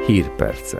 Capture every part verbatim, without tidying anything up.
Hírpercek.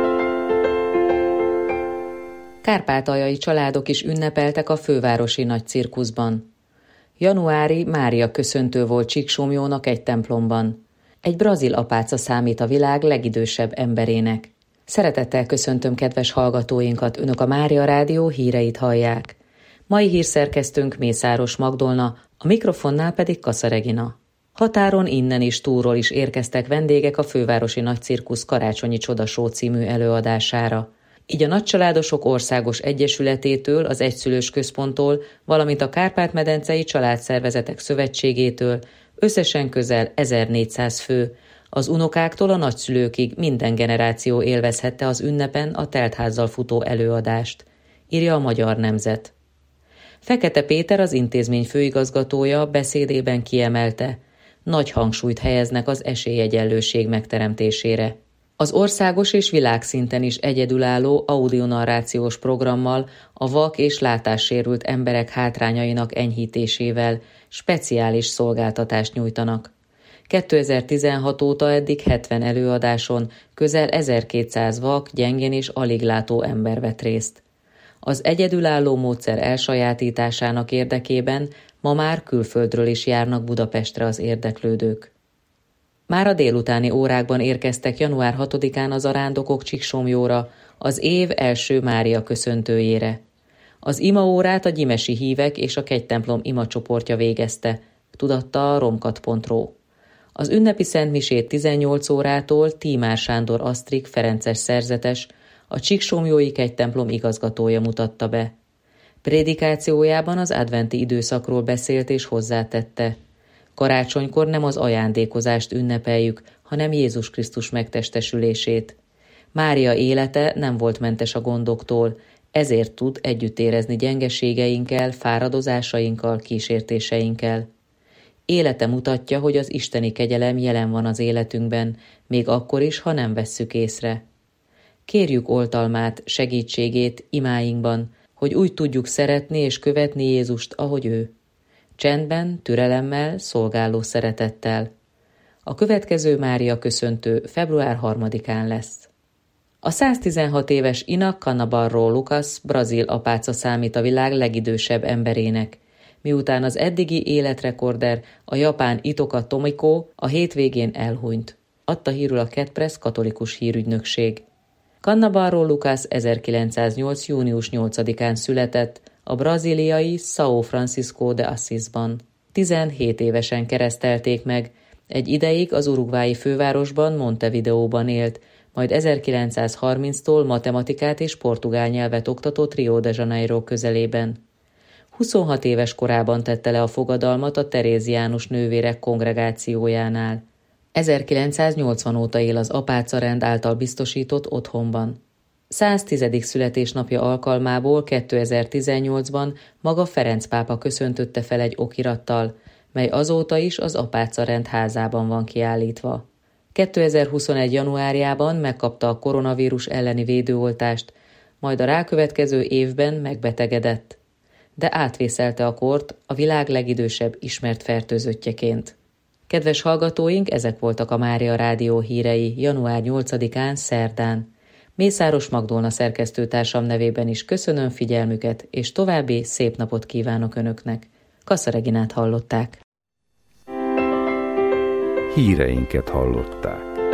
Kárpátaljai családok is ünnepeltek a fővárosi nagy cirkuszban. Januári Mária köszöntő volt Csíksomlyónak egy templomban. Egy brazil apáca számít a világ legidősebb emberének. Szeretettel köszöntöm kedves hallgatóinkat, önök a Mária Rádió híreit hallják. Mai hírszerkesztőnk Mészáros Magdolna, a mikrofonnál pedig Kassa Regina. Határon innen is túlról is érkeztek vendégek a fővárosi nagycirkusz karácsonyi csodasó című előadására. Így a Nagycsaládosok Országos Egyesületétől, az Egyszülős Központtól, valamint a Kárpát-medencei Családszervezetek Szövetségétől összesen közel ezernégyszáz fő, az unokáktól a nagyszülőkig minden generáció élvezhette az ünnepen a teltházzal futó előadást, írja a Magyar Nemzet. Fekete Péter, az intézmény főigazgatója beszédében kiemelte, nagy hangsúlyt helyeznek az esélyegyenlőség megteremtésére. Az országos és világszinten is egyedülálló audionarrációs programmal a vak és látássérült emberek hátrányainak enyhítésével speciális szolgáltatást nyújtanak. kétezer-tizenhat óta eddig hetven előadáson közel ezerkétszáz vak, gyengén és alig látó ember vett részt. Az egyedülálló módszer elsajátításának érdekében ma már külföldről is járnak Budapestre az érdeklődők. Már a délutáni órákban érkeztek január hatodikán az arándokok Csíksomlyóra, az év első Mária köszöntőjére. Az imaórát a gyimesi hívek és a kegytemplom imacsoportja végezte, tudatta a romkat pont ro. Az ünnepi szentmisét tizennyolc órától Tímár Sándor Asztrik ferences szerzetes, a Csíksomlyói kegytemplom igazgatója mutatta be. Prédikációjában az adventi időszakról beszélt és hozzátette. Karácsonykor nem az ajándékozást ünnepeljük, hanem Jézus Krisztus megtestesülését. Mária élete nem volt mentes a gondoktól, ezért tud együtt érezni gyengeségeinkkel, fáradozásainkkal, kísértéseinkkel. Élete mutatja, hogy az isteni kegyelem jelen van az életünkben, még akkor is, ha nem vesszük észre. Kérjük oltalmát, segítségét imáinkban, hogy úgy tudjuk szeretni és követni Jézust, ahogy ő. Csendben, türelemmel, szolgáló szeretettel. A következő Mária köszöntő február harmadikán lesz. A száztizenhat éves Ina Cannabarro Lucas brazil apáca számít a világ legidősebb emberének, miután az eddigi életrekorder, a japán Itoka Tomiko a hétvégén elhunyt, adta hírül a Ketpress katolikus hírügynökség. Cannabarro Lucas ezerkilencszáznyolc. június nyolcadikán született a brazíliai São Francisco de Asisban. tizenhét évesen keresztelték meg, egy ideig az uruguayi fővárosban, Montevideóban élt, majd ezerkilencszázharminctól matematikát és portugál nyelvet oktatott Rio de Janeiro közelében. huszonhat éves korában tette le a fogadalmat a Teréziánus nővérek kongregációjánál. ezerkilencszáznyolcvan óta él az apácarend által biztosított otthonban. száztizedik születésnapja alkalmából kétezer-tizennyolcban maga Ferenc pápa köszöntötte fel egy okirattal, mely azóta is az apácarend házában van kiállítva. kétezer-huszonegy. januárjában megkapta a koronavírus elleni védőoltást, majd a rákövetkező évben megbetegedett, de átvészelte a kort a világ legidősebb ismert fertőzöttjeként. Kedves hallgatóink, ezek voltak a Mária Rádió hírei január nyolcadikán szerdán. Mészáros Magdolna szerkesztőtársam nevében is köszönöm figyelmüket, és további szép napot kívánok Önöknek. Kassa Reginát hallották. Híreinket hallották.